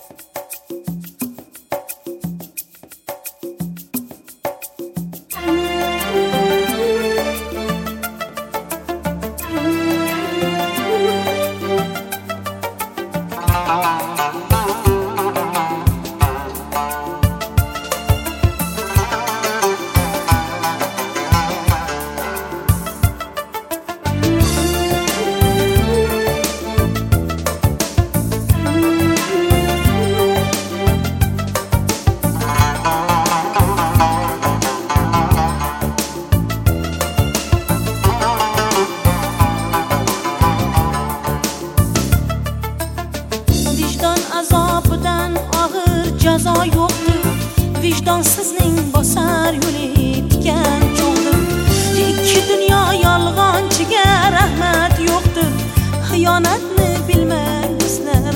Jazo yo'qdir, vijdonsizning bosar yo'li tikan cho'g'dir. Ikki dunyo yolg'onchiga rahmat yo'qdir. Xiyonatni bilmang do'stlar,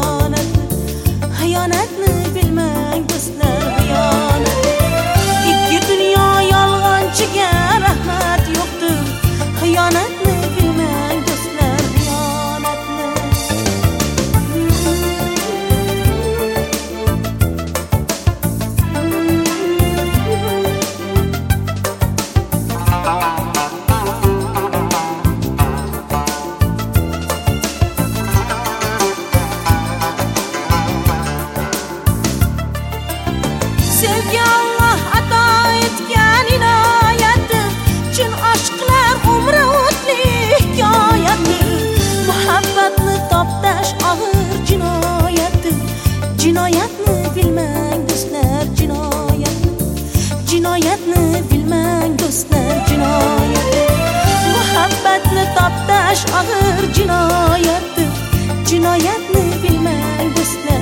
xiyonatni bilmang do'stlar, ikki dunyo yolg'onchiga rahmat yo'qdir. Xiyonatni bilmang do'stlar, sevgi Allah ato etgan inoyatdir. Chin aşklar umri o'tli hikoyatdir. Muhabbatni toptash og'ir jinoyatdir. Jinoyatni bilmang do'stlar, jinoyatni bilmang do'stlar, muhabbatni toptash og'ir jinoyatdir. Jinoyatni bilmang do'stlar,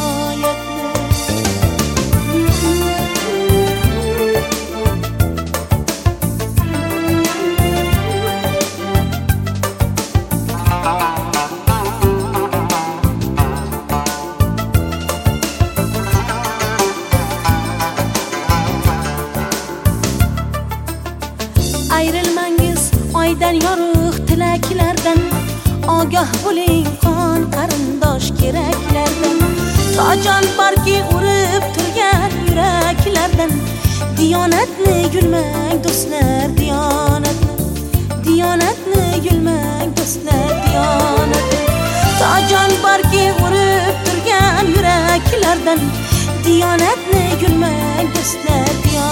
ayrilmangiz oydan yorug' tilaklardan. Ogoh bo'ling qon qarindosh keraklardan. Tojon borki urib turgan yuraklardan. Diyonatni yulmang do'stlar, diyonatni yulmang do'stlar, Tojon borki urib turgan yuraklardan. Diyonatni yulmang do'stlar,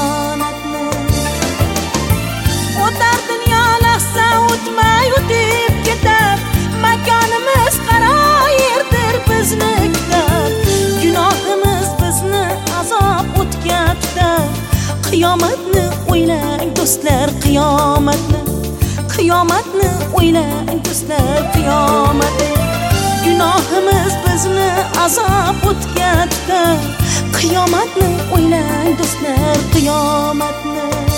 o'tar dunyo lahza o'tmay o'tib ketar. Makonimiz qaroyirdir bizni kutar. Gunohimiz bizni azob o'tga tutar. Qiyomatni o'ylang do'stlar, qiyomatni o'ylang do'stlar, gunohimiz bizni azob o'tga tutar. Qiyomatni o'ylang do'stlar, qiyomatni.